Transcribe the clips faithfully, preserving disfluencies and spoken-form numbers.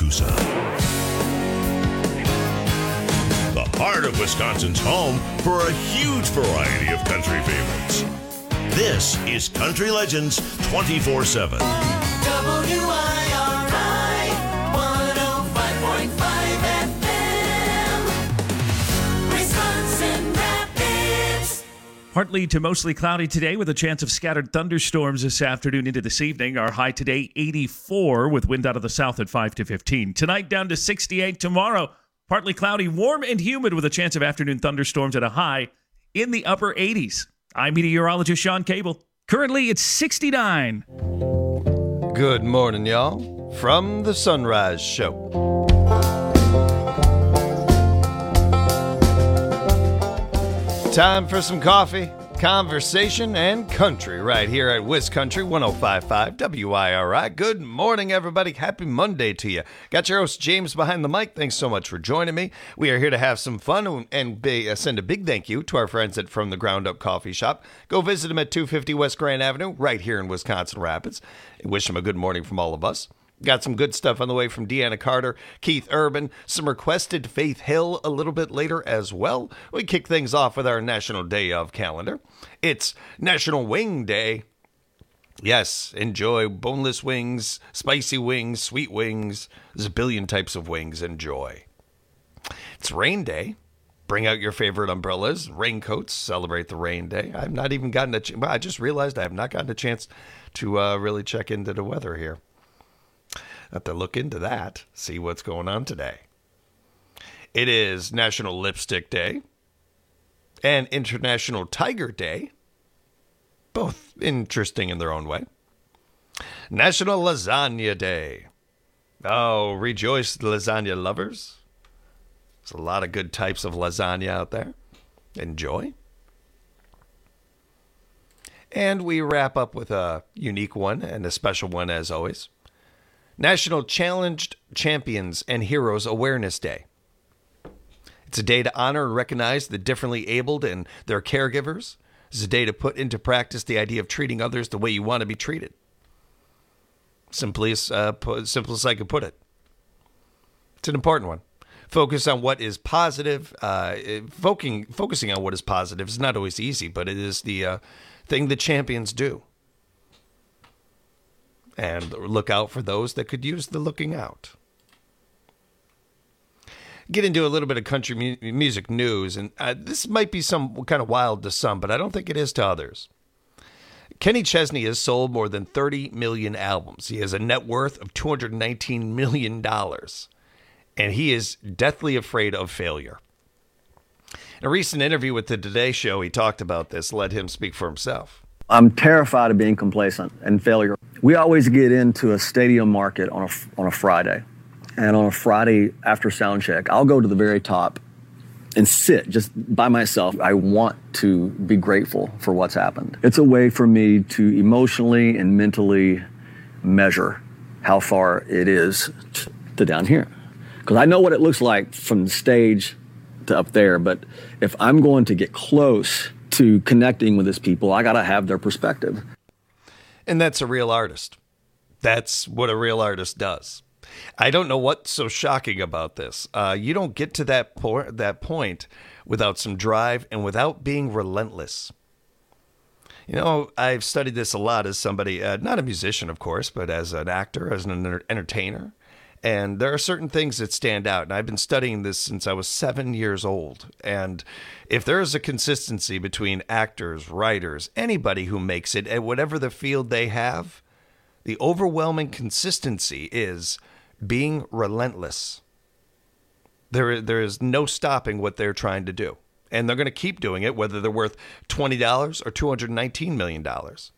Tuscaloosa. The heart of Wisconsin's home for a huge variety of country favorites. This is Country Legends twenty-four seven. W I R I one oh five point five F M, Wisconsin Rapids. Partly to mostly cloudy today with a chance of scattered thunderstorms this afternoon into this evening. Our high today, eighty-four, with wind out of the south at five to fifteen. Tonight down to sixty-eight. Tomorrow, partly cloudy, warm and humid with a chance of afternoon thunderstorms at a high in the upper eighties. I'm meteorologist Sean Cable. Currently, it's sixty-nine. Good morning, y'all, from the Sunrise Show. Time for some coffee, conversation, and country right here at Wiscountry one oh five point five W I R I. Good morning, everybody. Happy Monday to you. Got your host, James, behind the mic. Thanks so much for joining me. We are here to have some fun and be, uh, send a big thank you to our friends at From the Ground Up Coffee Shop. Go visit them at two fifty West Grand Avenue, right here in Wisconsin Rapids. Wish them a good morning from all of us. Got some good stuff on the way from Deanna Carter, Keith Urban, some requested Faith Hill a little bit later as well. We kick things off with our National Day of calendar. It's National Wing Day. Yes, enjoy boneless wings, spicy wings, sweet wings. There's a billion types of wings. Enjoy. It's Rain Day. Bring out your favorite umbrellas, raincoats, celebrate the rain day. I've not even gotten a chance. I just realized I have not gotten a chance to uh, really check into the weather here. Have to look into that, see what's going on today. It is National Lipstick Day and International Tiger Day. Both interesting in their own way. National Lasagna Day. Oh, rejoice, lasagna lovers. There's a lot of good types of lasagna out there. Enjoy. And we wrap up with a unique one and a special one as always. National Challenged Champions and Heroes Awareness Day. It's a day to honor and recognize the differently abled and their caregivers. It's a day to put into practice the idea of treating others the way you want to be treated. Simply as, uh, put, simple as I could put it. It's an important one. Focus on what is positive. Uh, focusing, focusing on what is positive is not always easy, but it is the uh, thing that champions do. And look out for those that could use the looking out. Get into a little bit of country mu- music news, and uh, this might be some kind of wild to some, but I don't think it is to others. Kenny Chesney has sold more than thirty million albums. He has a net worth of two hundred nineteen million dollars, and he is deathly afraid of failure. In a recent interview with the Today Show, he talked about this. Let him speak for himself. I'm terrified of being complacent and failure. We always get into a stadium market on a, on a Friday. And on a Friday after sound check, I'll go to the very top and sit just by myself. I want to be grateful for what's happened. It's a way for me to emotionally and mentally measure how far it is to down here. Because I know what it looks like from the stage to up there, but if I'm going to get close to connecting with these people, I got to have their perspective. And that's a real artist. That's what a real artist does. I don't know what's so shocking about this. Uh, you don't get to that, por- that point without some drive and without being relentless. You know, I've studied this a lot as somebody, uh, not a musician, of course, but as an actor, as an enter- entertainer. And there are certain things that stand out. And I've been studying this since I was seven years old. And if there is a consistency between actors, writers, anybody who makes it at whatever the field they have, the overwhelming consistency is being relentless. There, there is no stopping what they're trying to do. And they're going to keep doing it, whether they're worth twenty dollars or two hundred nineteen million dollars.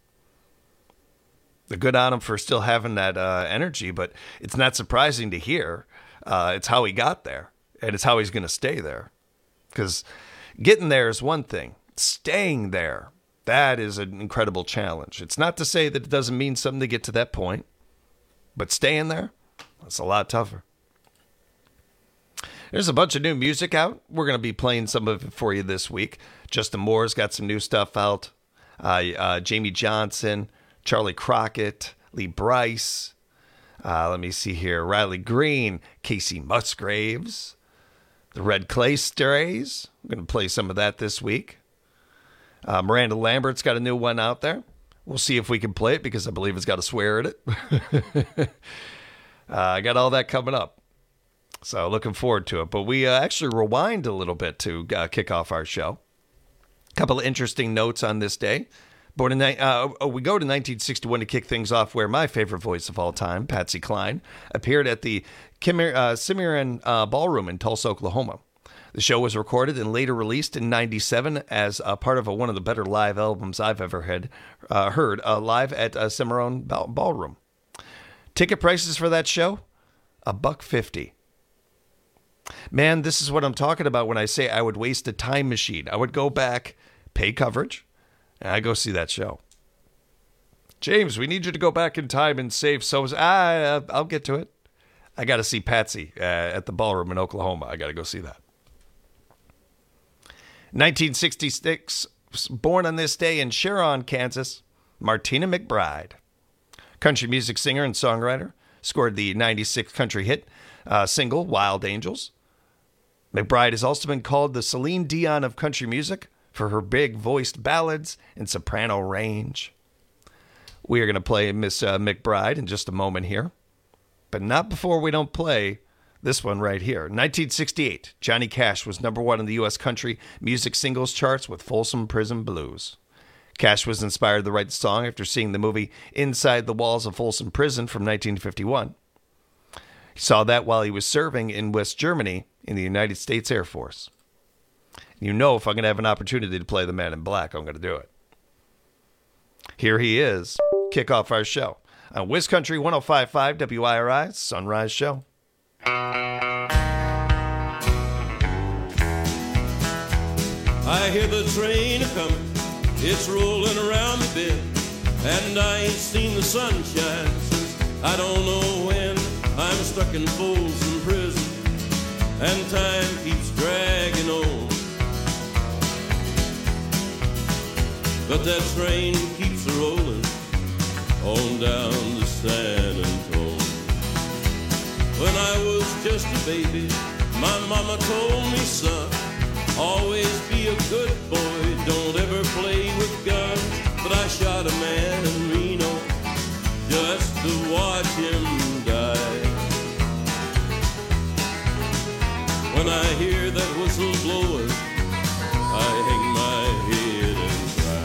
They're good on him for still having that uh, energy, but it's not surprising to hear. Uh, it's how he got there, and it's how he's going to stay there. Because getting there is one thing. Staying there, that is an incredible challenge. It's not to say that it doesn't mean something to get to that point, but staying there, that's a lot tougher. There's a bunch of new music out. We're going to be playing some of it for you this week. Justin Moore's got some new stuff out. Uh, uh, Jamie Johnson, Charlie Crockett, Lee Brice, Uh, let me see here. Riley Green, Casey Musgraves, the Red Clay Strays. I'm going to play some of that this week. Uh, Miranda Lambert's got a new one out there. We'll see if we can play it because I believe it's got a swear in it. uh, I got all that coming up. So looking forward to it. But we uh, actually rewind a little bit to uh, kick off our show. A couple of interesting notes on this day. Born in, uh, we go to nineteen sixty-one to kick things off, where my favorite voice of all time, Patsy Cline, appeared at the Kimmer, uh, Cimarron uh, Ballroom in Tulsa, Oklahoma. The show was recorded and later released in ninety-seven as a part of a, one of the better live albums I've ever had, uh, heard, uh, live at uh, Cimarron Ball- Ballroom. Ticket prices for that show? A buck fifty. Man, this is what I'm talking about when I say I would waste a time machine. I would go back, pay coverage, and I go see that show. James, we need you to go back in time and save so. Ah, I'll get to it. I got to see Patsy uh, at the Ballroom in Oklahoma. I got to go see that. nineteen sixty-six, born on this day in Sharon, Kansas, Martina McBride. Country music singer and songwriter. Scored the ninety-six country hit uh, single, Wild Angels. McBride has also been called the Celine Dion of country music for her big-voiced ballads and soprano range. We are going to play Miss uh, McBride in just a moment here, but not before we don't play this one right here. nineteen sixty-eight, Johnny Cash was number one in the U S country music singles charts with Folsom Prison Blues. Cash was inspired to write the song after seeing the movie Inside the Walls of Folsom Prison from nineteen fifty-one. He saw that while he was serving in West Germany in the United States Air Force. You know, if I'm going to have an opportunity to play the Man in Black, I'm going to do it. Here he is. Kick off our show on Wiz Country one oh five point five W I R I Sunrise Show. I hear the train a-coming, it's rolling around the bend, and I ain't seen the sunshine since I don't know when. I'm stuck in Folsom Prison, and time keeps dragging on. But that train keeps rolling on down to San Antonio. When I was just a baby, my mama told me, son, always be a good boy, don't ever play with guns. But I shot a man in Reno just to watch him die. When I hear that whistle blowing, I hang my head and cry.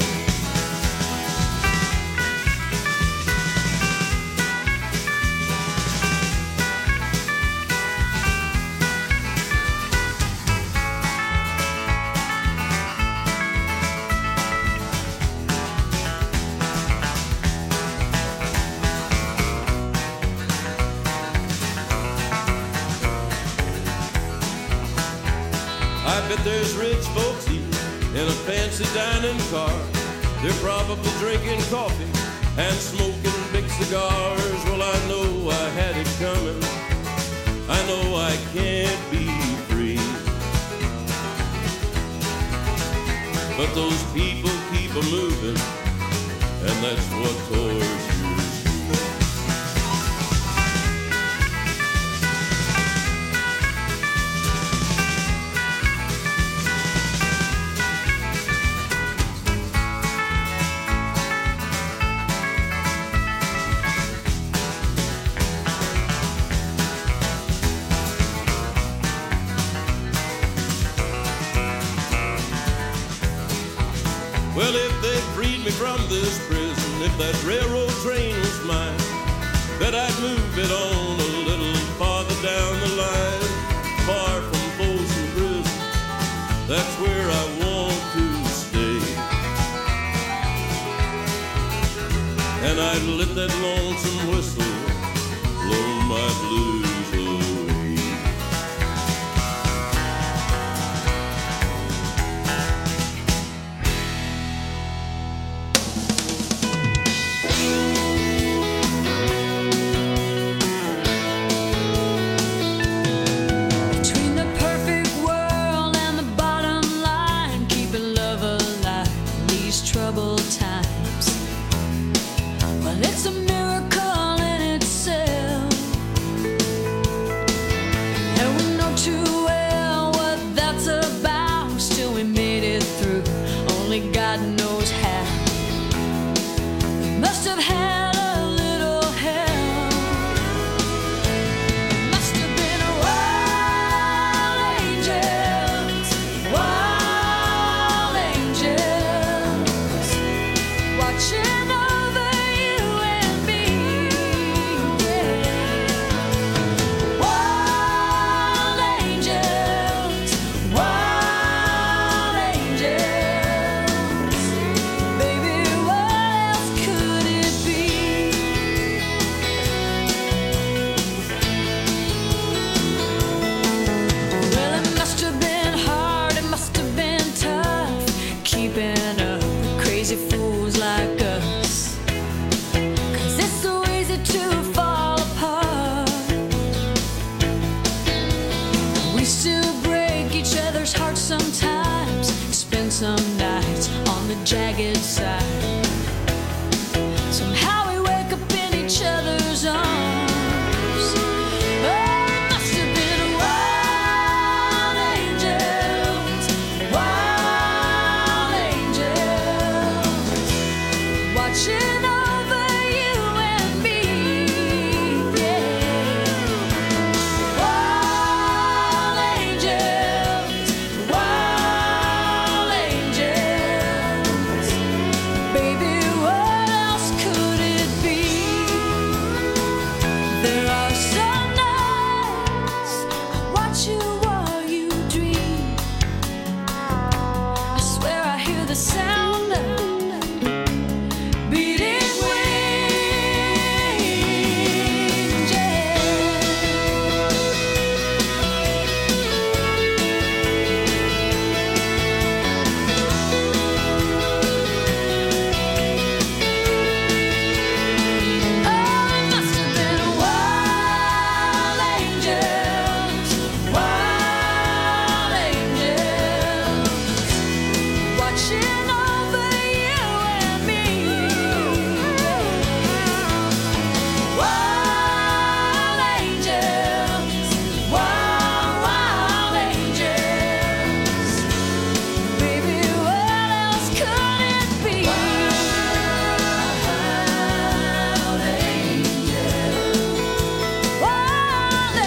I bet there's rich folks eating in a fancy dining car. They're probably drinking coffee and smoking big cigars. Well, I know I had it coming. I know I can't be free. But those people keep a moving, and that's what tortures me. Well, if they freed me from this prison, if that railroad train was mine, bet I'd move it on a little farther down the line, far from Folsom Prison. That's where I want to stay. And I'd let that lonesome whistle blow my blues away. Troubled times. Well, it's a miracle in God knows how. Must have had a little help. Must have been a wild angels, wild angels, watching over you and me. Yeah. Wild angels, wild angels. Baby, what else could it be? Well, it must have been hard, it must have been tough, keeping up with crazy fools like us. 'Cause it's so easy to fall apart. We still break each other's hearts sometimes, spend some nights on the jagged side. Somehow we wake up in each other's arms. Oh, it must have been wild angels, wild angels, watching over you and me. Yeah. Wild angels, wild angels. Baby, what else could it be? There are some nights I watch you while you dream. I swear I hear the sound of beating wings. Yeah. Oh, it must have been wild angels, wild angels, watching over you and me. Wild angels, wild, wild angels. Baby, what else could it be? Wild angels, wild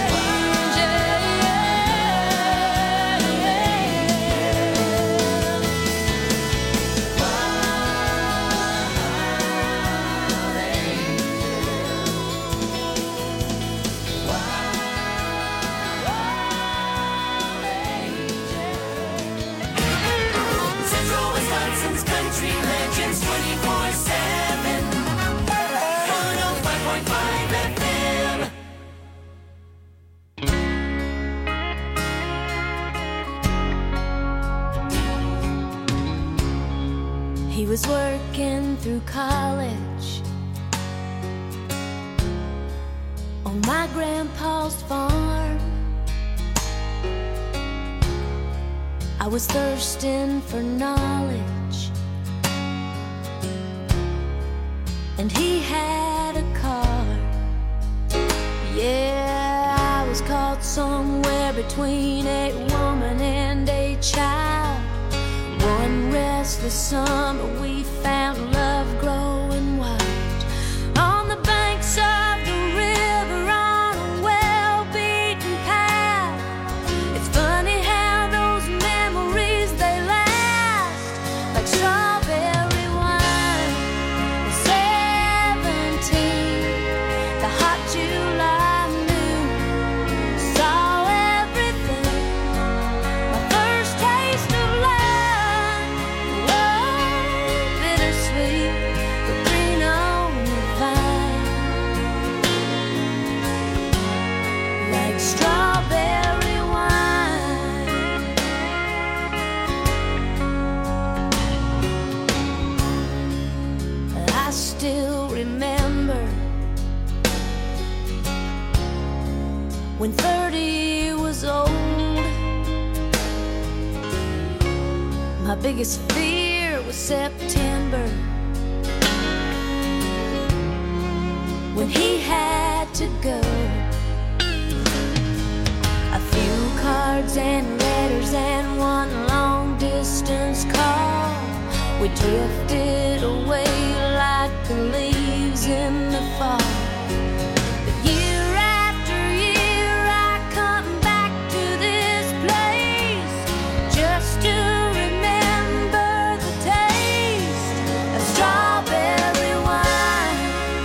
Central Wisconsin's Country Legends twenty-four seven. one oh five point five F M. He was working through college on my grandpa's farm. I was thirsting for knowledge, and he had a car. Yeah, I was caught somewhere between a woman and a child. One restless summer we found love growing wild on the banks of the river on a well-beaten path. It's funny how those memories, they last like strawberry wine. Seventeen, the hot July noon, saw everything. My first taste of love, love, bittersweet, but green on the vine, like strawberry wine. I still remember when thirty was old. My biggest fear was September, when he had to go. A few cards and letters and one long distance call We drifted away like the leaves in the fall. But year after year I come back to this place just to remember the taste of strawberry wine.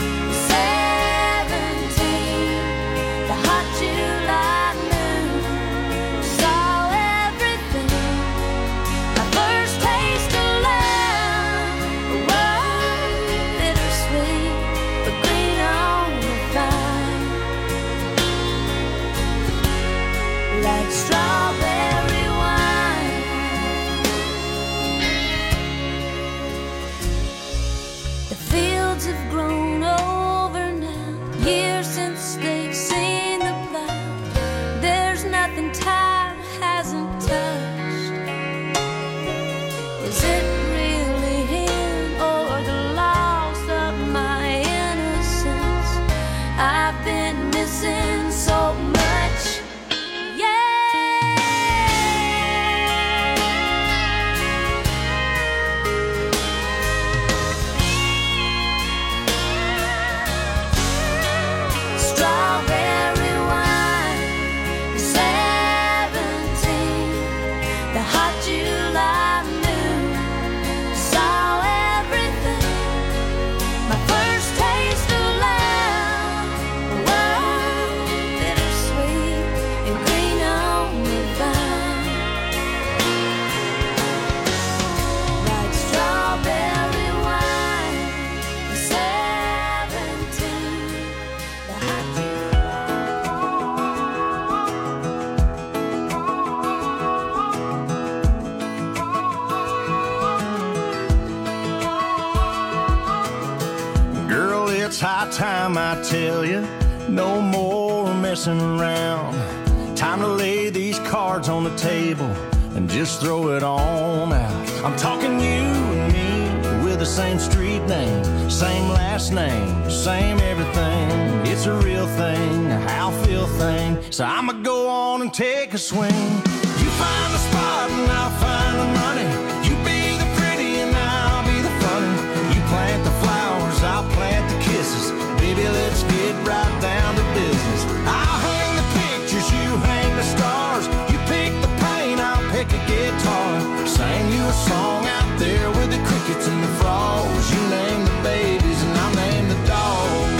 Seventeen, the hot July moon, saw everything. My first taste of love was bittersweet, but green on the vine, like strawberry wine. The fields have grown over now, years since they've seen the plow. There's nothing time hasn't touched. Is it really him or the loss of my innocence? I've been missing so much. Strawberry wine, seventeen, the hot July moon, saw everything. My first taste of love was bittersweet and green on the vine, like strawberry wine, seventeen, the hot Girl, it's high time I tell you, no more messing around. Time to lay these cards on the table and just throw it on out. I'm talking you and me with the same street name, same last name, same everything. It's a real thing, a how feel thing. So I'ma go on and take a swing. You find the spot and I'll find the money. You be the pretty and I'll be the funny. You plant the flowers, I'll plant the kisses. Baby, let's get right down to business. I'll hang the pictures, you hang the stars. You pick the paint, I'll pick a guitar. Sing you a song out there with the crickets and the frogs. You name the babies and I'll name the dogs.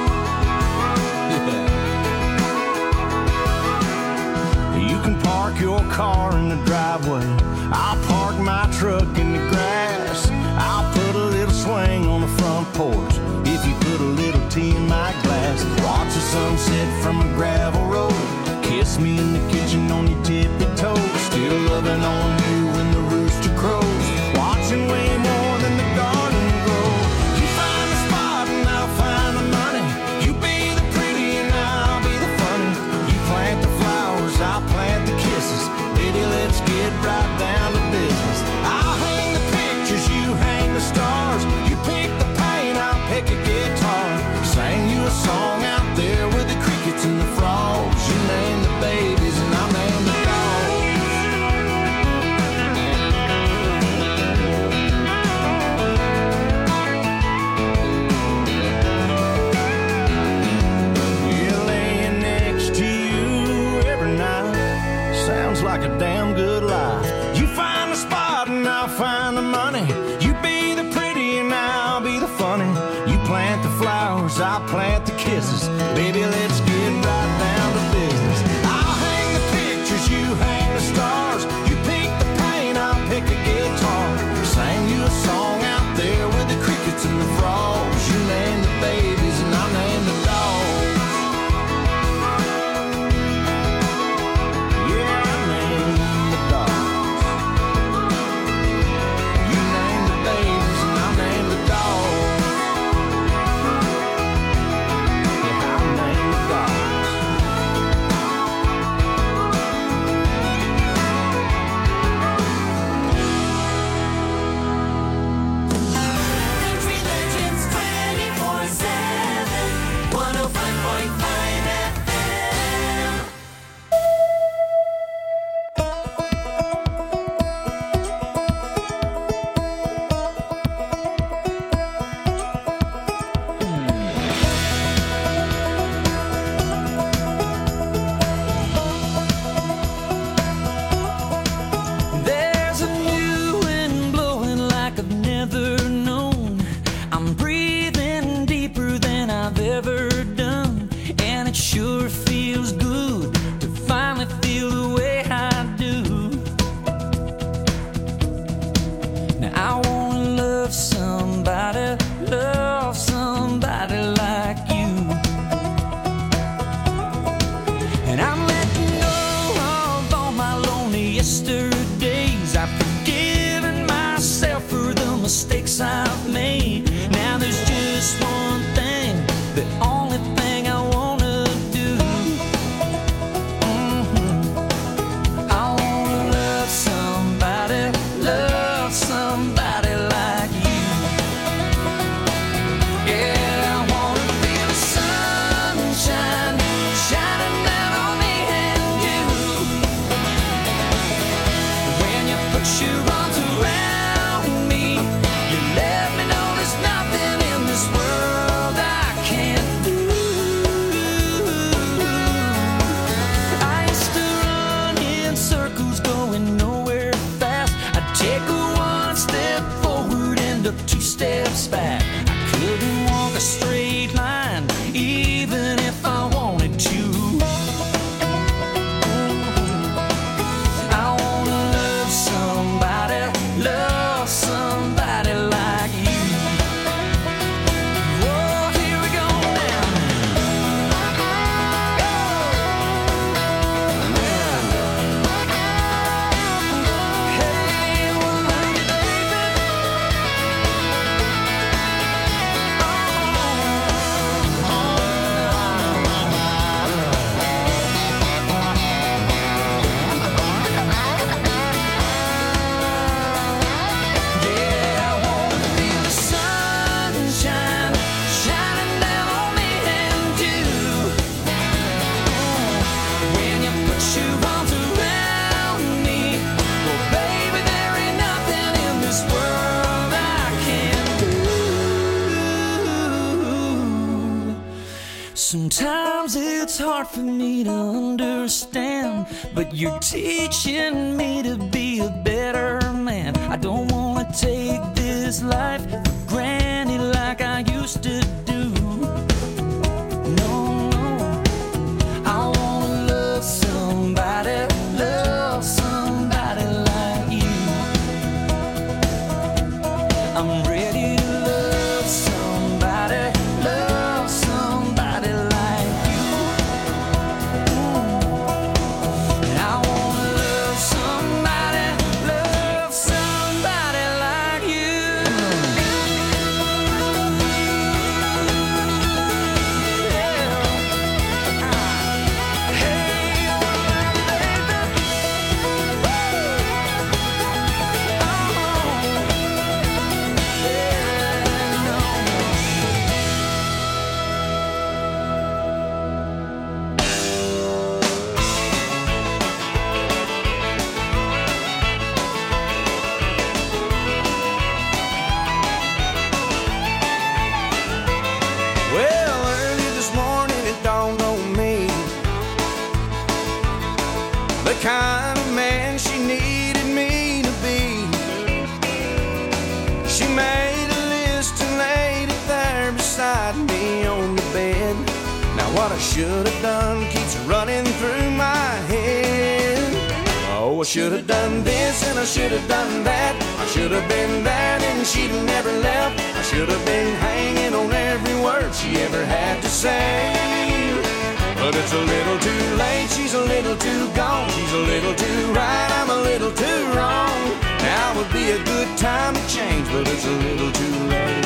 Yeah. You can park your car in the driveway. I'll park my truck in the grass. I'll put a little swing on the front porch if you put a little tea in my glass. Watch the sunset from a gravel road. Kiss me in the kitchen on your tippy toes. Still loving on you when the rooster crows. Watching way more than the garden grow. You find the spot and I'll find the money. You be the pretty and I'll be the funny. You plant the flowers, I'll plant the kisses. Baby, let's get right down to business. I'll hang the pictures, you hang the stars. You pick the paint, I'll pick a guitar. Sing you a song out there with the crickets and the frogs. You name the babies and I'll name the dogs. Yeah, laying next to you every night sounds like a damn good life. You find the spot and I'll find the money. You be the pretty and I'll be the funny. You plant the flowers, I'll plant the kisses. Baby, let's get right down to business. I'll hang the pictures, you hang the stars. You pick the paint, I'll pick a guitar. Sing you a song out there with the crickets and the frogs. You name the babies and I'll name the dogs. Yeah, I name the dogs. You name the babies and I'll name the dogs. Yeah, I'll name the dogs. Country legends steps back. I couldn't walk a straight line, even if I wanted to. I wanna love somebody, love somebody like you. Oh, here we go now. Hey, well, love you, baby. Yeah, I wanna feel the sunshine shining down on me and you. When you put your arms around me, well, baby, there ain't nothing in this world I can't do. Sometimes it's hard for me to understand, but you're teaching me to be a better man. I don't wanna take this life for granted like I used to do. No, no. I wanna love somebody, love somebody like you. I'm ready to love somebody, love somebody like you. I wanna love somebody, love somebody like you. Well, early this morning it dawned on me the kind of man she needed me to be. She made a list and laid it there beside me on the bed. Now what I should have done keeps running through my head. Oh, I should have done this and I should have done that. I should have been there and she'd never left. I should have been hanging on every word she ever had to say. But it's a little too late, she's a little too gone. She's a little too right, I'm a little too wrong. Now would be a good time to change, but it's a little too late.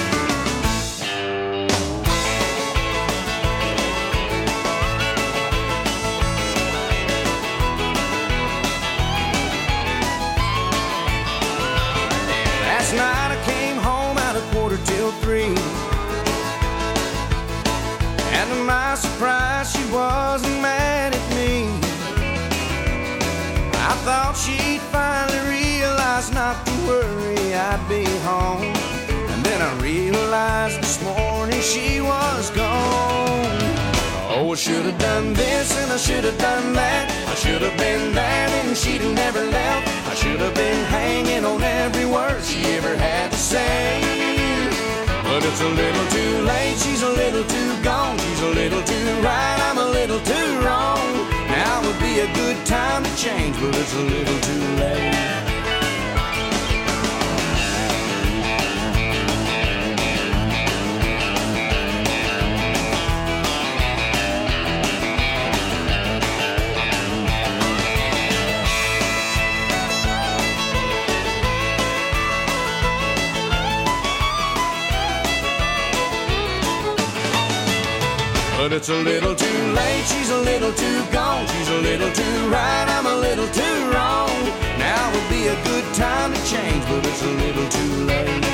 Last night I came home at a quarter till three, and to my surprise she wasn't mad at me. I thought she'd finally realize not to worry, I'd be home. And then I realized this morning she was gone. Oh, I should have done this and I should have done that. I should have been there and she'd have never left. I should have been hanging on every word she ever had to say. But it's a little too late, she's a little too gone. She's a little too right, I'm a little too wrong. Now would be a good time to change, but it's a little too late. But it's a little too late, she's a little too gone. She's a little too right, I'm a little too wrong. Now would be a good time to change, but it's a little too late.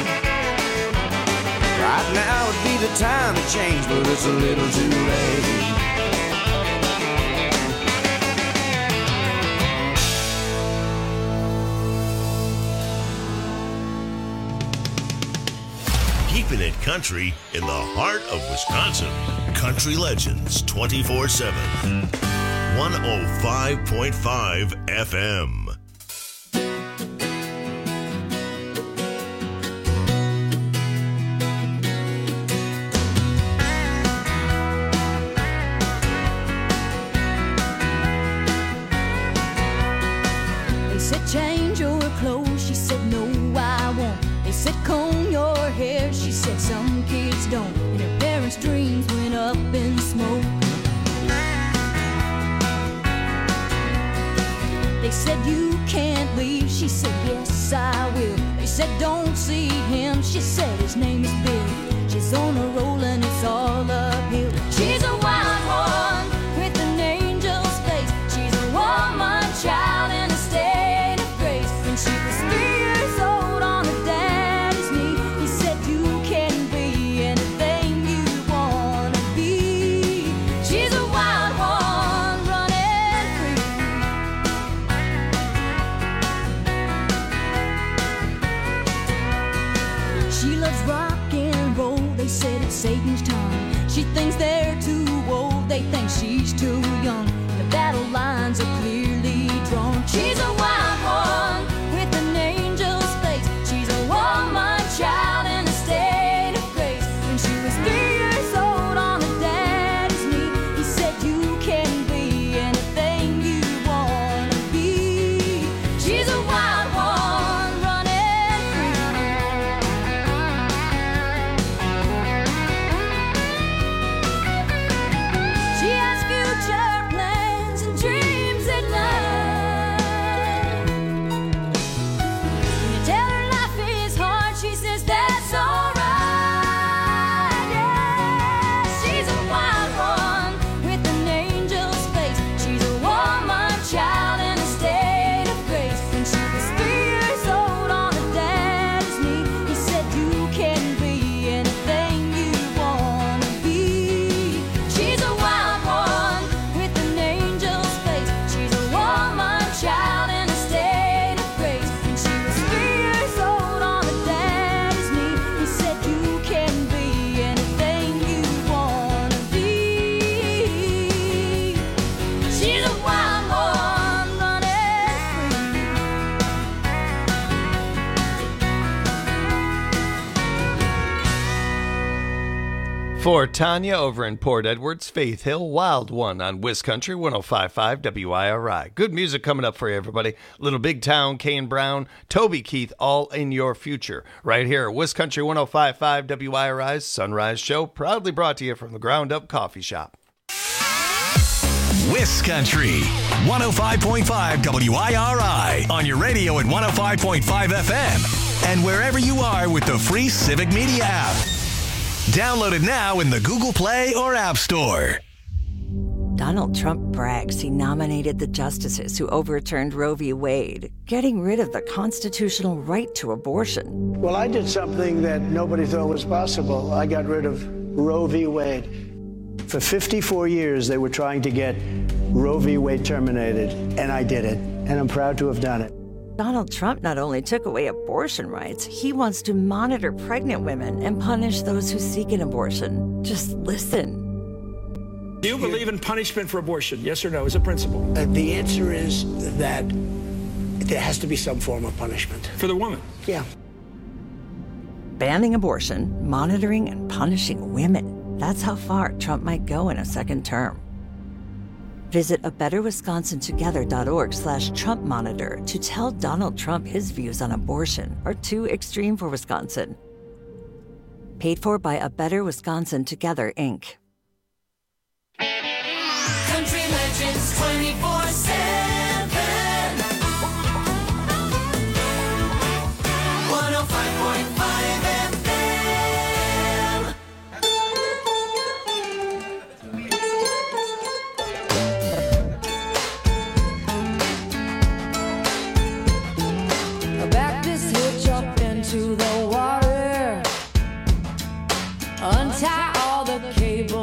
Right now would be the time to change, but it's a little too late. Keeping it country in the heart of Wisconsin. Country Legends twenty-four seven. one oh five point five F M. said some kids don't, and her parents' dreams went up in smoke. They said you can't leave, she said yes I will. They said don't see him, she said his name is Bill. She's on a roll and it's all uphill. She's a wild one with an angel's face. She's a woman child in a state of grace. When she was three years old on her daddy's knee, he said you can be anything you wanna be. She's a wild one running free. She loves rock and roll, they said it's Satan's time. She thinks they're too old, they think she's too young. The battle lines are clearly drawn. She's a wild one with an angel's face. She's a woman child in a state of grace. When she was three years old on her daddy's knee, he said you can be anything you wanna be. She's a wild one running free. She has future plans and dreams at night. When you tell her life is hard, she says that's alright. Yeah, she's a wild one with an angel's face. She's a woman child in a state of grace. When she was three years old on her daddy's knee, he said you can be anything you wanna be. She's a wild one with an angel's face. She's a woman child in a state of grace. When she was three years old on her daddy's knee, he said you can be anything you wanna be. She's a wild one running free. For Tanya over in Port Edwards, Faith Hill, Wild One on Wiz Country one oh five point five W I R I. Good music coming up for you, everybody. Little Big Town, Kane Brown, Toby Keith, all in your future. Right here at Wiz Country one oh five point five W I R I's Sunrise Show, proudly brought to you from the Ground Up Coffee Shop. Wiz Country one oh five point five W I R I on your radio at one oh five point five F M and wherever you are with the free Civic Media app. Download it now in the Google Play or App Store. Donald Trump brags he nominated the justices who overturned Roe v. Wade, getting rid of the constitutional right to abortion. Well, I did something that nobody thought was possible. I got rid of Roe v. Wade. For fifty-four years, they were trying to get Roe v. Wade terminated, and I did it, and I'm proud to have done it. Donald Trump not only took away abortion rights, he wants to monitor pregnant women and punish those who seek an abortion. Just listen. Do you believe in punishment for abortion? Yes or no, as a principle? Uh, the answer is that there has to be some form of punishment. For the woman? Yeah. Banning abortion, monitoring and punishing women. That's how far Trump might go in a second term. Visit a better wisconsin together dot org slash Trump monitor to tell Donald Trump his views on abortion are too extreme for Wisconsin. Paid for by A Better Wisconsin Together, Incorporated. Country Legends twenty-four seven. one oh five point five F M. Back this hitch up into the water. Untie all the cables.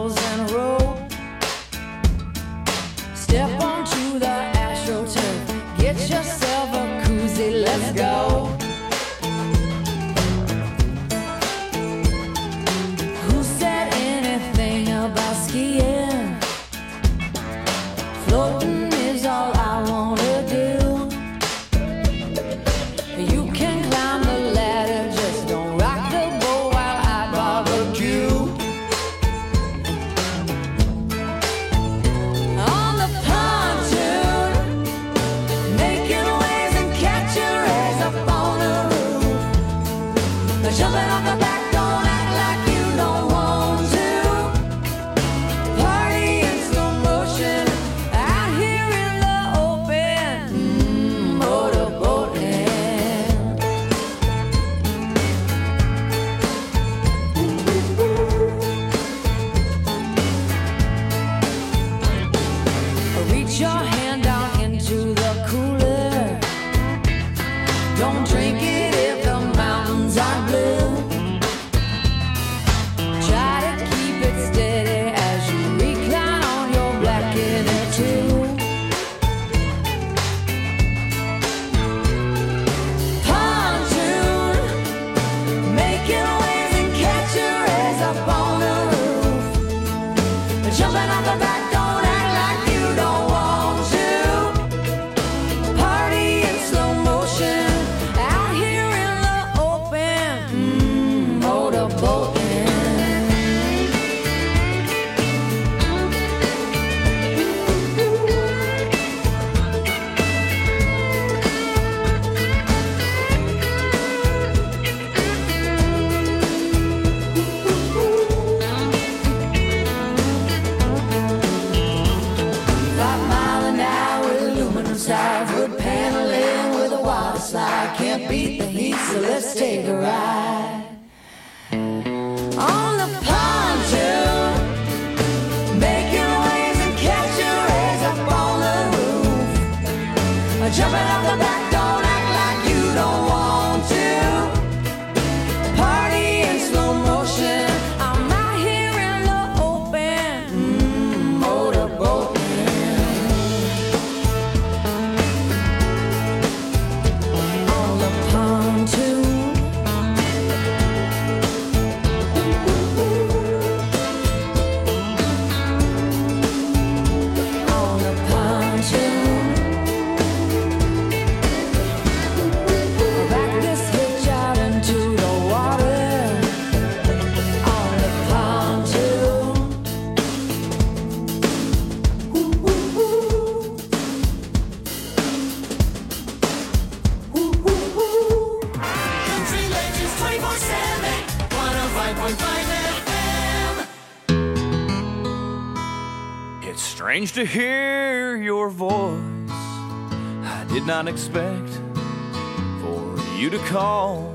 Strange to hear your voice. I did not expect for you to call.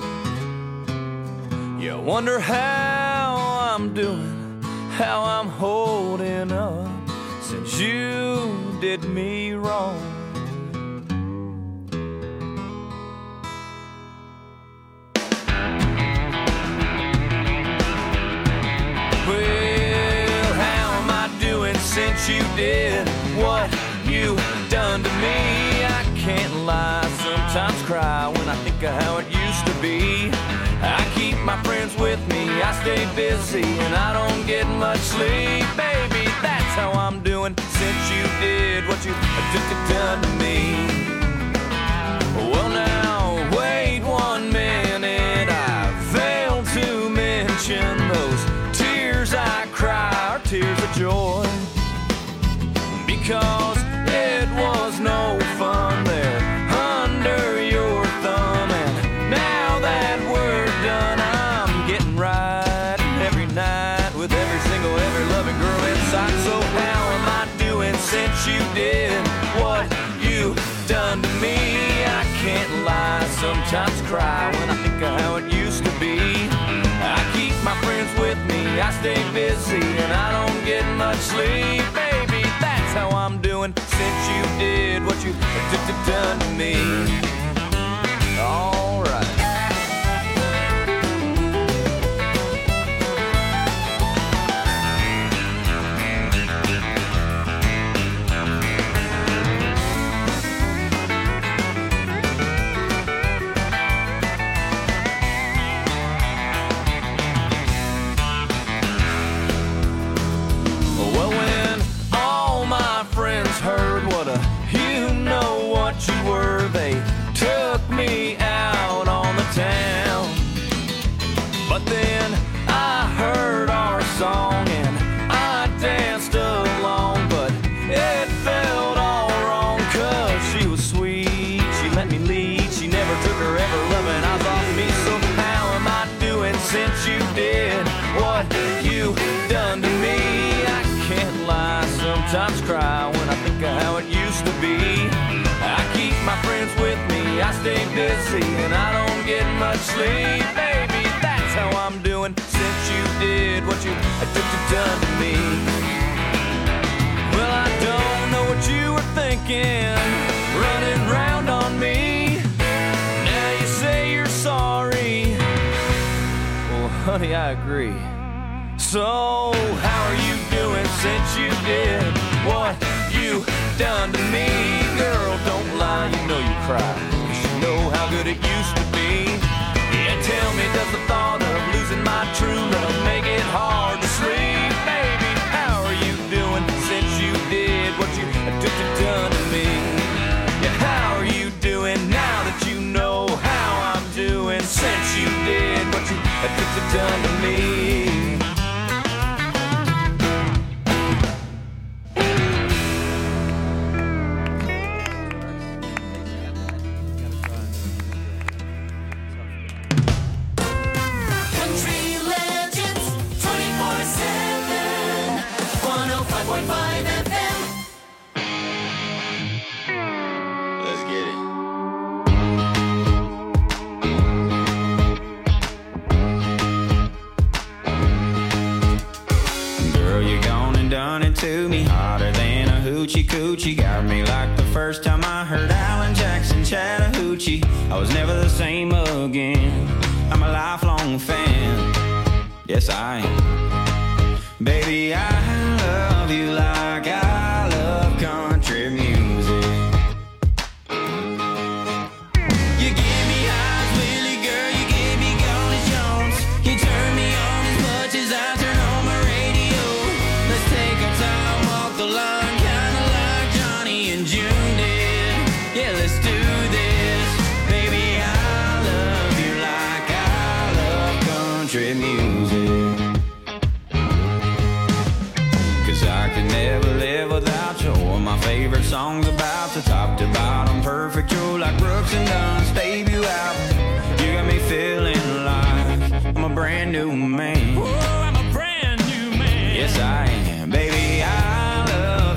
You wonder how I'm doing, how I'm holding up since you did me wrong. Well, how am I doing since you did what you done to me? I can't lie, sometimes cry when I think of how it used to be. I keep my friends with me, I stay busy, and I don't get much sleep. Baby, that's how I'm doing since you did what you done to me. Well now, wait one minute, I failed to mention those tears I cry are tears of joy. Because it was no fun there under your thumb, and now that we're done, I'm getting right every night with every single, every loving girl inside. So how am I doing since you did what you done to me? I can't lie, sometimes cry when I think of how it used to be. I keep my friends with me, I stay busy, and I don't get much sleep. Baby, that's how I'm doing since you did what you done to me. All right. Well, when all my friends heard what a you know what you were, they took me out on the town. But then I heard our song and I danced along, but it felt all wrong, cause she was sweet, she let me lead, she never took her ever loving eyes off me. So how am I doing since you did what you done to me? I can't lie, sometimes cry when I think of how it used to be. I keep my friends with me, I stay busy, and I don't get much sleep. Baby, that's how I'm doing since you did what you done to me. Well, I don't know what you were thinking, running round on me. Now you say you're sorry. Well, honey, I agree. So how are you doing since you did what you done to me? Girl, don't lie, you know you cry, 'cause you know how good it used to be. Yeah, tell me, does the thought of losing my true love make it hard to sleep? Baby, how are you doing since you did what you done to me? Yeah, how are you doing now that you know how I'm doing since you did what you done to me? Country Legends twenty-four seven, one oh five point five F M. Let's get it. Girl, you gone and done it to me, hotter than a hoochie coochie. Got me like the first time I heard Alan Jackson Chattahoochee. I was never the same again. I'm a lifelong fan. Yes, I am. Baby, I love you like I love country music. You give me highs, Willie, girl, you give me gone as Jones. You turn me on as much as I turn on my radio. Let's take our time, walk the line, kinda like Johnny and June did. Yeah, let's do this. Baby, I love you like I love country music. Cause I could never live without you. All my favorite songs about the top to bottom, perfect. You're like Brooks and Dunn's debut album. You got me feeling like I'm a brand new man. Oh, I'm a brand new man. Yes, I am. Baby, I love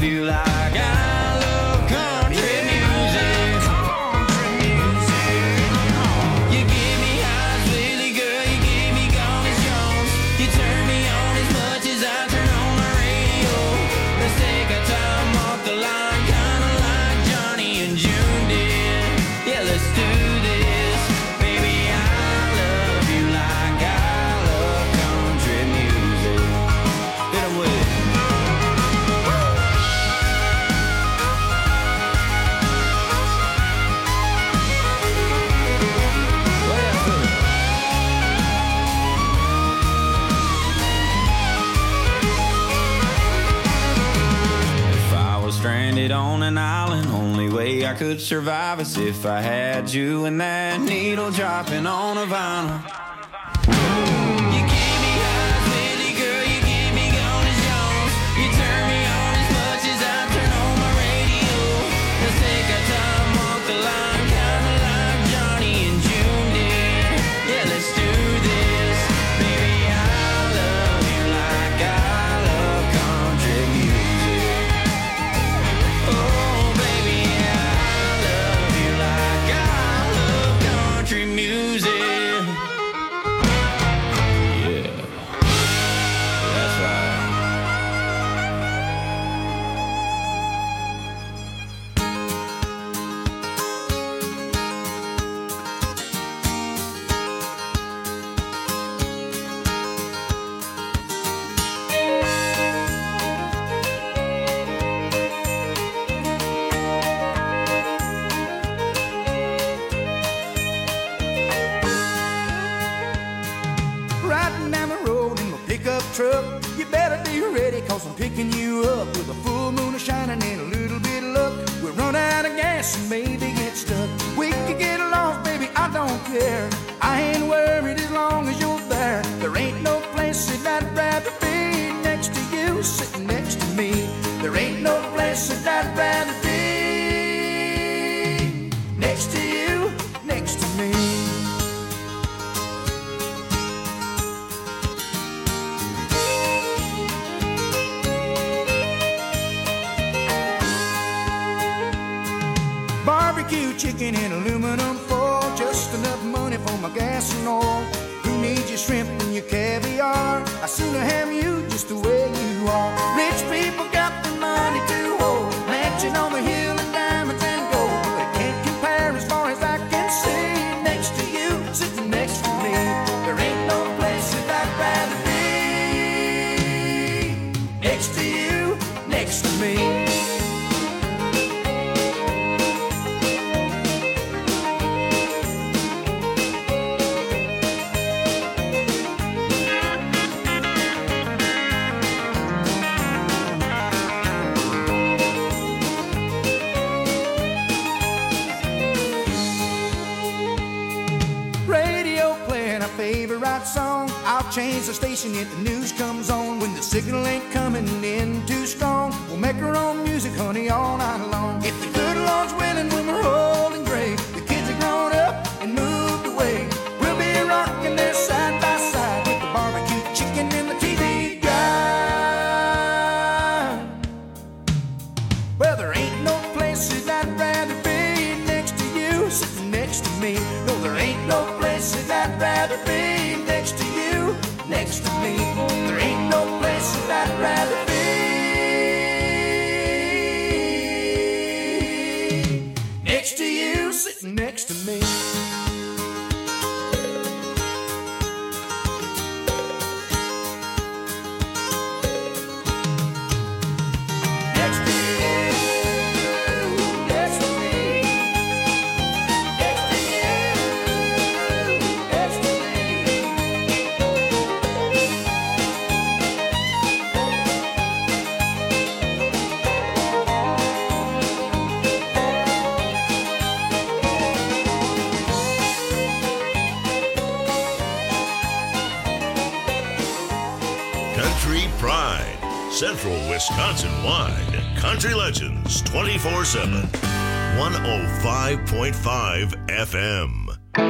stranded on an island. Only way I could survive is if I had you and that needle dropping on a vinyl. You give me highs, Willie, girl, you give me gone as Jones. You turn me on as much as I turn on my radio. Let's take our time, walk the line, kinda like Johnny and June did. Yeah, let's do this. Baby, I love you like I love country music. Oh, baby, I love you like I love country music. Yeah, that's right. Riding down the road in my pickup truck. You better be ready, cause I'm picking you up with a full moon shining and a little bit of luck. We'll run out of gas and maybe get stuck. We could get lost, baby, I don't care. I ain't worried as long as you're there. There ain't no place that I'd rather be next to you, sitting next to me. There ain't no place that I'd rather be next to you, next to me. Barbecue chicken in aluminum foil, just enough money for my gas and oil. Who needs your shrimp and your caviar? I sooner have you just the way you are. Rich people got the money to hold, mansion on the hill and diamonds and gold. But it can't compare as far as I can see next to you, sitting next to me. There ain't no place that I'd rather be next to you, next to me. Radio playing our favorite song. I'll change the station if the news comes on. When the signal ain't coming in too strong, we'll make our own music, honey, all night long. If the good Lord's willing, when we're old and gray, the kids are grown up and moved away, we'll be rocking there side by side with the barbecue chicken and the T V guide. Well, there ain't no place that I'd rather be next to you, sitting next to me. No, there ain't no place that I'd rather be next to you, next to me. There ain't no place that I'd rather be next to you, sitting next to me. Next to you, next to me. Next to you, next to me. Country Pride, Central Wisconsin wide. Country Legends twenty-four seven. one oh five point five F M.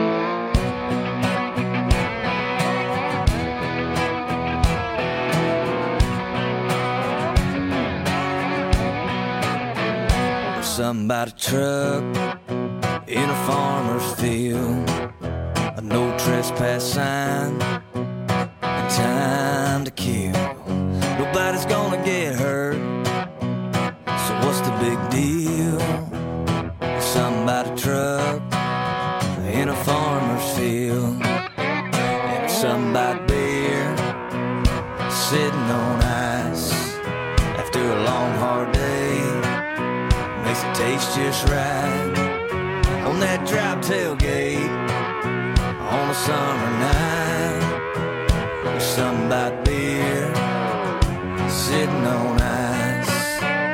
Something about a truck in a farmer's field, a no trespass sign, and time to kill. Nobody's gonna get hurt, so what's the big deal? Something about a truck in a farmer's field, and something about beer sitting on ice after a long hard day. Makes it taste just right on that drop tailgate on a summer night. There's something about beer sitting on ice, and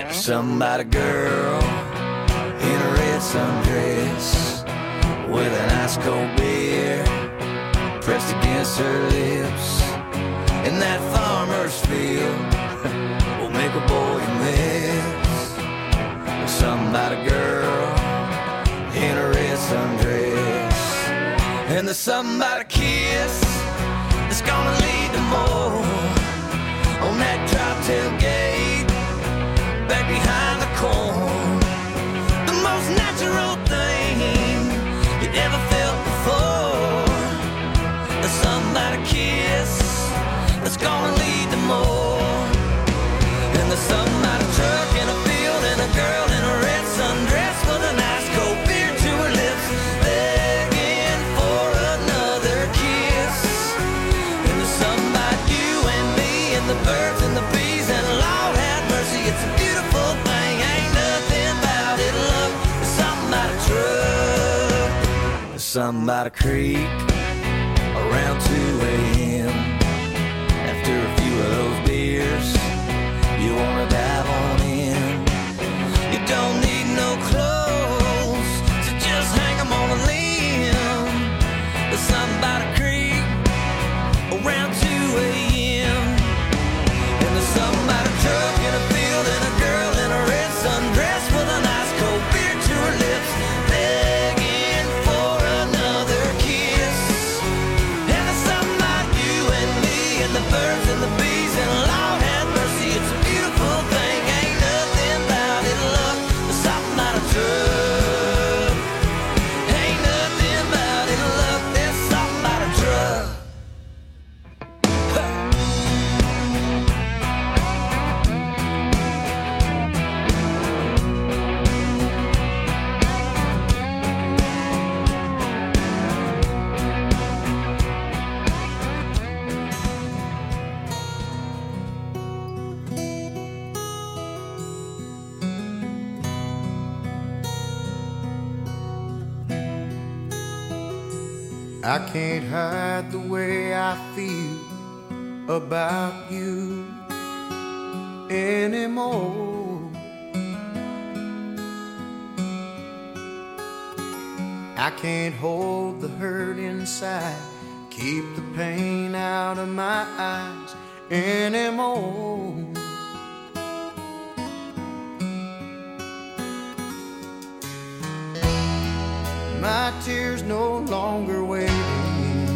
Something about a girl in a red sundress with an ice cold beer pressed against her lips. In that farmer's field will make a boy miss. Something about a girl in a red sundress. And there's something about a kiss that's gonna lead to more on that drop tailgate back behind the corn. The most natural thing you ever felt before. There's something about a kiss that's gonna lead to more. And there's something about a truck in a field and a girl in a red sundress with an ice cold beer to her lips, begging for another kiss. And there's something about you and me and the birds and the bees, and Lord have mercy, it's a beautiful thing. Ain't nothing about it, love. There's something about a truck. There's something about a creek around two a.m. After a few of those beers, you wanna dive on in. You don't need no clothes, so just hang 'em on a limb. There's something about a creek around two a.m. And there's something about a truck in a field and a girl in a red sundress with an ice cold beer to her lips, begging for another kiss. And there's something about you and me and the birds and the bees, and Lord have mercy, it's a beautiful thing. Ain't nothing about it, love. There's something about a truck. Ain't nothing about it, love. There's something about a truck. I can't hide the way I feel about you anymore. I can't hold the hurt inside, keep the pain out of my eyes anymore. My tears no longer waiting.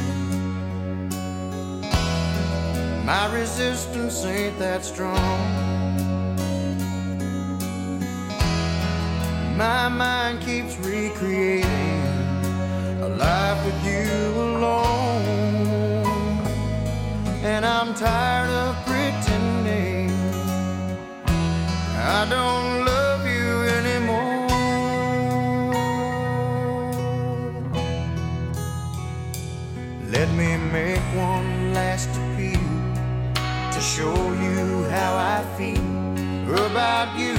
My resistance ain't that strong. My mind keeps recreating a life with you alone. And I'm tired of pretending I don't love you anymore. Let me make one last appeal to show you how I feel about you.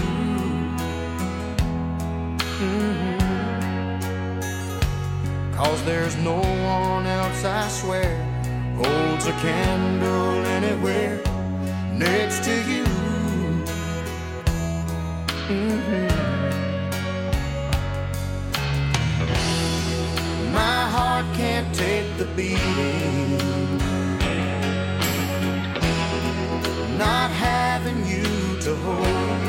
Mm-hmm. Cause there's no one else, I swear, holds a candle anywhere next to you. Mm-hmm. My heart can't take the beating, not having you to hold.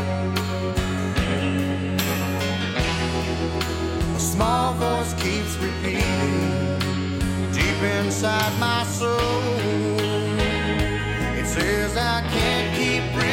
A small voice keeps repeating deep inside my soul. It says I can't keep breathing.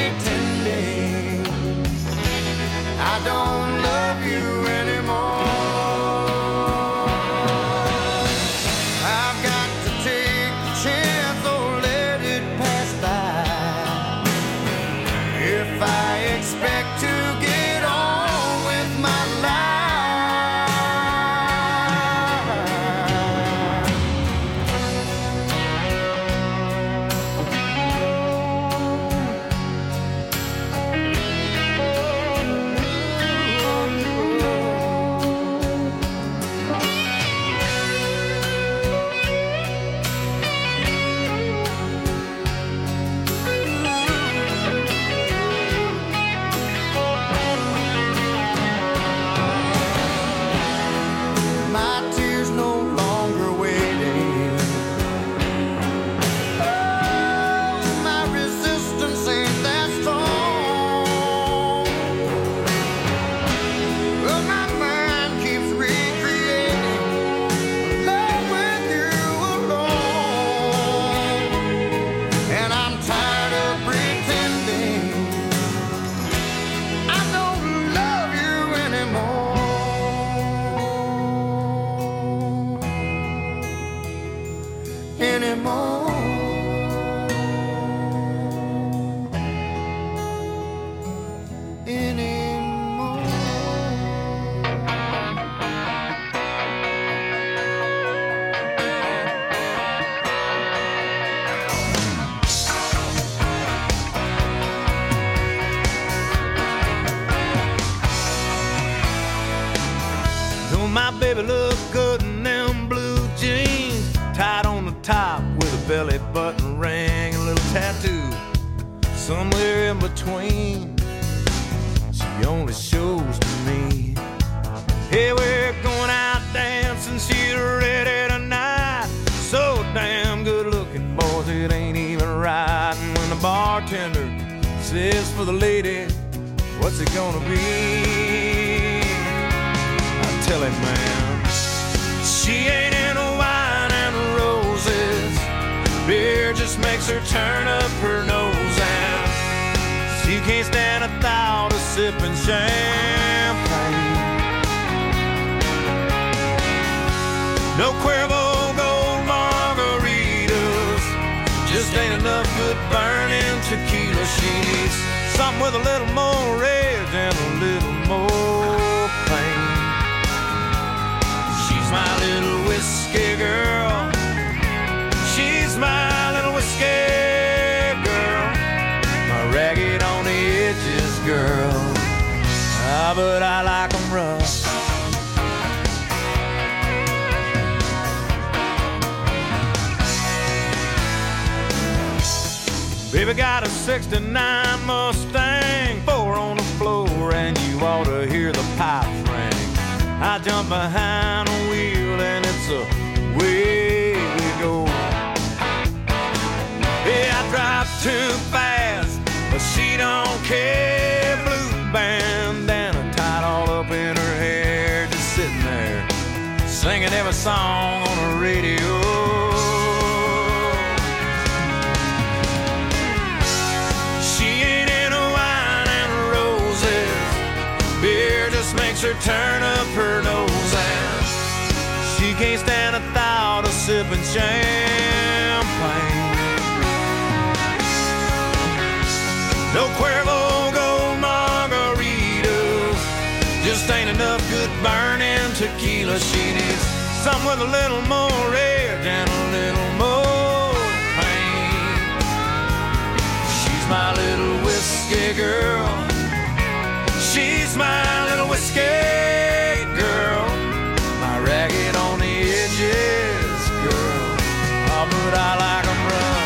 belly button ring, a little tattoo somewhere in between. She only shows to me. Hey, we're going out dancing, she's ready tonight. So damn good looking, boys, it ain't even right. And when the bartender says for the lady, what's it gonna be? I tell him, man, she ain't into wine and roses. Beer just makes her turn up her nose, and she can't stand a thought of sipping champagne. No Cuervo gold margaritas, just ain't enough good burning tequila. She needs something with a little more rage and a little more pain. She's my little whiskey girl. She's my little whiskey girl. My ragged on the edges girl. Ah, but I like 'em rough. Baby got a sixty-nine Mustang, four on the floor, and you ought to hear the pipes ring. I jump behind the wheel and it's away we go. Yeah, I drive too fast, but she don't care. Blue bandana tied all up in her hair, just sitting there singing every song on the radio. Makes her turn up her nose, and she can't stand a thought of sipping champagne. No Cuervo gold margaritas, just ain't enough good burning tequila. She needs something with a little more rage and a little more pain. She's my little whiskey girl. She's my little whiskey girl, my ragged on the edges girl. Oh, but I like 'em rough.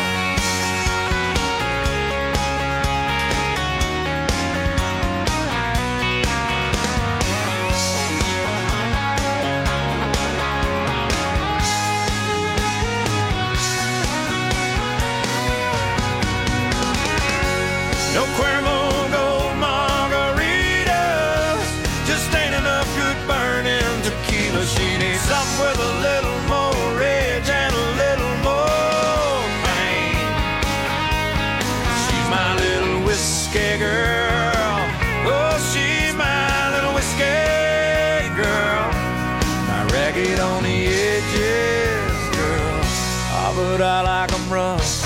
No Cuervo gold margaritas, just ain't enough good burning tequila. She needs something with a little more rage and a little more pain. She's my little whiskey girl. Oh, she's my little whiskey girl, my ragged on the edges girl. Oh, but I like 'em rough.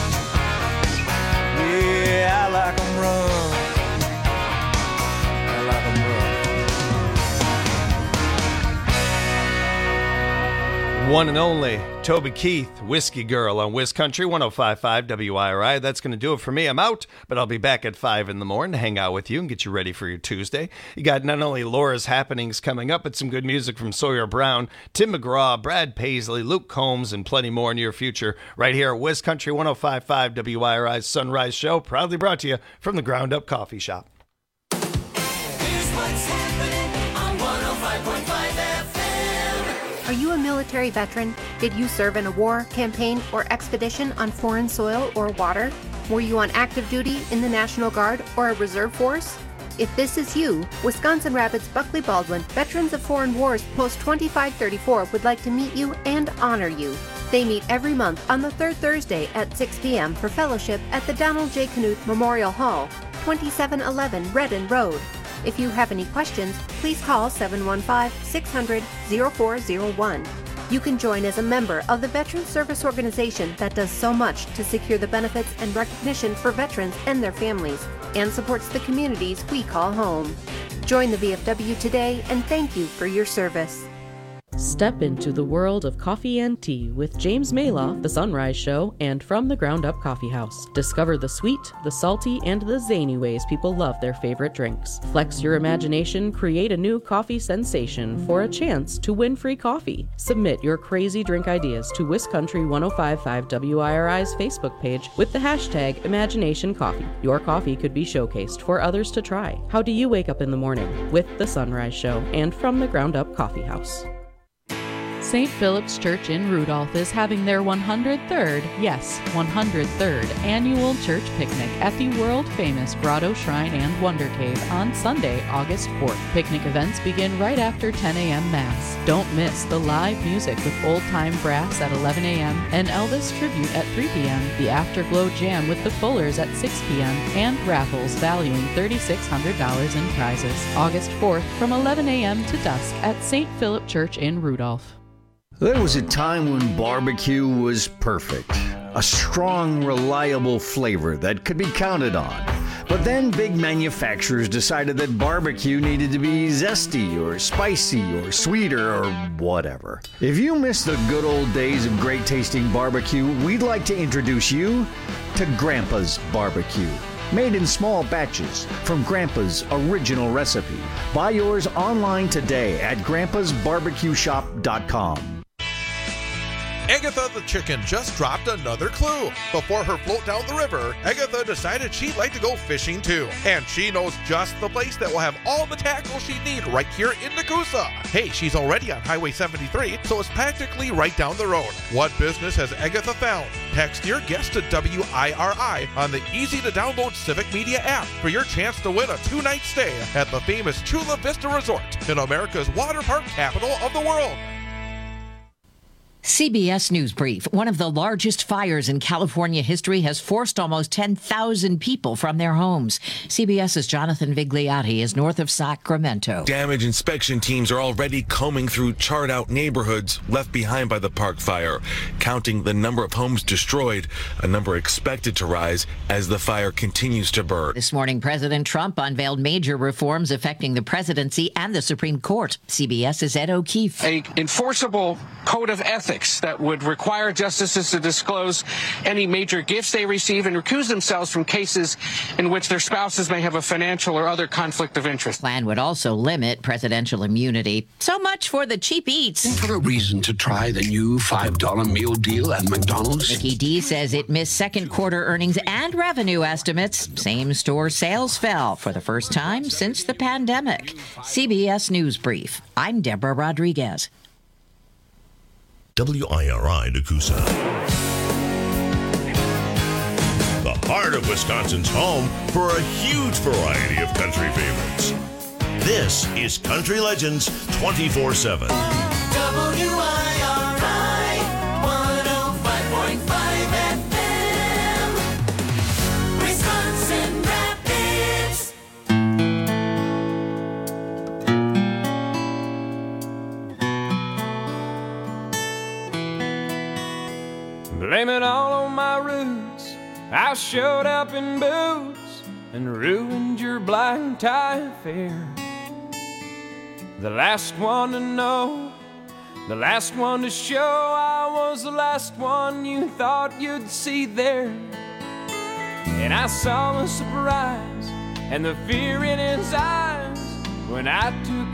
Yeah, I like 'em rough. I like 'em rough. One and only Toby Keith, Whiskey Girl on Wiz Country one oh five point five W I R I. That's going to do it for me. I'm out, but I'll be back at five in the morning to hang out with you and get you ready for your Tuesday. You got not only Laura's happenings coming up, but some good music from Sawyer Brown, Tim McGraw, Brad Paisley, Luke Combs, and plenty more in your future right here at Wiz Country one oh five point five W I R I's Sunrise Show, proudly brought to you from the Ground Up Coffee Shop. Here's what's happening on one oh five point five F M. Are you a military veteran? Did you serve in a war, campaign, or expedition on foreign soil or water? Were you on active duty in the National Guard or a reserve force? If this is you, Wisconsin Rapids Buckley Baldwin Veterans of Foreign Wars Post twenty-five thirty-four would like to meet you and honor you. They meet every month on the third Thursday at six p.m. for fellowship at the Donald J. Knuth Memorial Hall, twenty-seven eleven Redden Road. If you have any questions, please call seven one five, six hundred, oh four oh one. You can join as a member of the Veterans Service Organization that does so much to secure the benefits and recognition for veterans and their families, and supports the communities we call home. Join the V F W today, and thank you for your service. Step into the world of coffee and tea with James Maloff, The Sunrise Show, and From the Ground Up Coffee House. Discover the sweet, the salty, and the zany ways people love their favorite drinks. Flex your imagination, create a new coffee sensation for a chance to win free coffee. Submit your crazy drink ideas to WisCountry ten fifty-five W I R I's Facebook page with the hashtag ImaginationCoffee. Your coffee could be showcased for others to try. How do you wake up in the morning? With The Sunrise Show and From the Ground Up Coffee House. Saint Philip's Church in Rudolph is having their one hundred third, yes, one hundred third annual church picnic at the world-famous Grotto Shrine and Wonder Cave on Sunday, August fourth. Picnic events begin right after ten a.m. Mass. Don't miss the live music with old-time brass at eleven a.m., an Elvis tribute at three p.m., the Afterglow Jam with the Fullers at six p.m., and raffles valuing three thousand six hundred dollars in prizes. August fourth from eleven a.m. to dusk at Saint Philip Church in Rudolph. There was a time when barbecue was perfect. A strong, reliable flavor that could be counted on. But then big manufacturers decided that barbecue needed to be zesty or spicy or sweeter or whatever. If you miss the good old days of great tasting barbecue, we'd like to introduce you to Grandpa's Barbecue. Made in small batches from Grandpa's original recipe. Buy yours online today at grandpas barbecue shop dot com. Agatha the chicken just dropped another clue. Before her float down the river, Agatha decided she'd like to go fishing too. And she knows just the place that will have all the tackle she'd need right here in Nakusa. Hey, she's already on Highway seventy-three, so it's practically right down the road. What business has Agatha found? Text your guess to W I R I on the easy-to-download Civic Media app for your chance to win a two-night stay at the famous Chula Vista Resort in America's water park capital of the world. C B S News Brief. One of the largest fires in California history has forced almost ten thousand people from their homes. CBS's Jonathan Vigliotti is north of Sacramento. Damage inspection teams are already combing through charred-out neighborhoods left behind by the park fire, counting the number of homes destroyed, a number expected to rise as the fire continues to burn. This morning, President Trump unveiled major reforms affecting the presidency and the Supreme Court. CBS's Ed O'Keefe. A enforceable code of ethics that would require justices to disclose any major gifts they receive and recuse themselves from cases in which their spouses may have a financial or other conflict of interest. Plan would also limit presidential immunity. So much for the cheap eats. For a reason to try the new five dollar meal deal at McDonald's. Mickey D says it missed second quarter earnings and revenue estimates. Same store sales fell for the first time since the pandemic. C B S News Brief. I'm Deborah Rodriguez. W I R I Nakusa. The heart of Wisconsin's home for a huge variety of country favorites. This is Country Legends twenty-four seven. W I R I one oh five point five F M. Wisconsin Rapids. Blame it all on my roots. I showed up in boots and ruined your blind tie affair. The last one to know, the last one to show, I was the last one you thought you'd see there. And I saw the surprise and the fear in his eyes when I took